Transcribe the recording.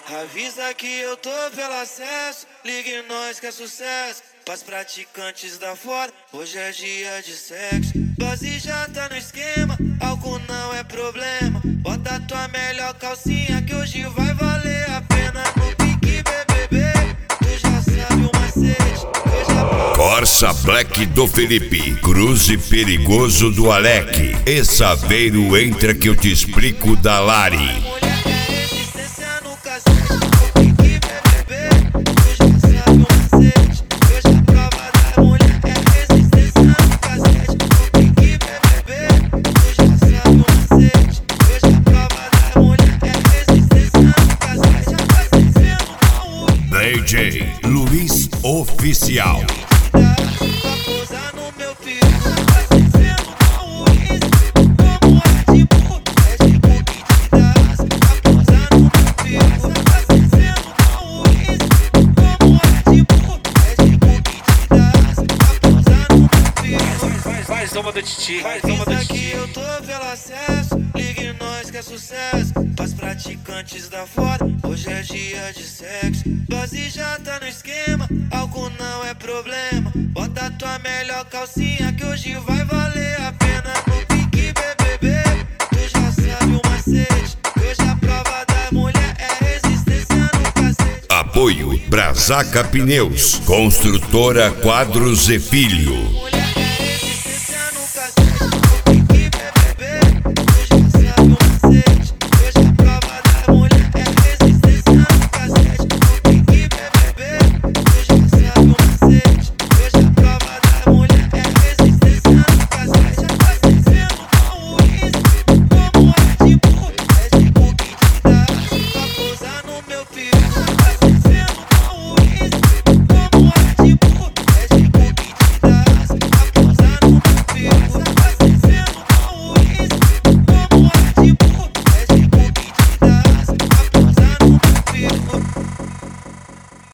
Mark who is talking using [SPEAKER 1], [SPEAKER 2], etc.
[SPEAKER 1] Avisa que eu tô pelo acesso, ligue nós que é sucesso. Pras praticantes da fora, hoje é dia de sexo. Dose já tá no esquema, álcool não é problema. Bota tua melhor calcinha que hoje vai valer a pena. No pique BBB, tu já sabe o macete.
[SPEAKER 2] Corsa Black do Felipe, Cruze Perigoso do Alec e Saveiro entra que eu te explico da Lari. DJ Luiz Oficial.
[SPEAKER 3] Faz uma do Titi,
[SPEAKER 1] Que eu tô pelo acesso, ligue nós que é sucesso. Pras praticantes da fora, hoje é dia de sexo. Dose já tá no esquema, álcool não é problema. Bota tua melhor calcinha que hoje vai valer a pena. No pique BBB, tu já sabe o macete. Hoje a prova da mulher é resistência no cacete.
[SPEAKER 2] Apoio Brasaca Pneus, Construtora Quadros e Filho.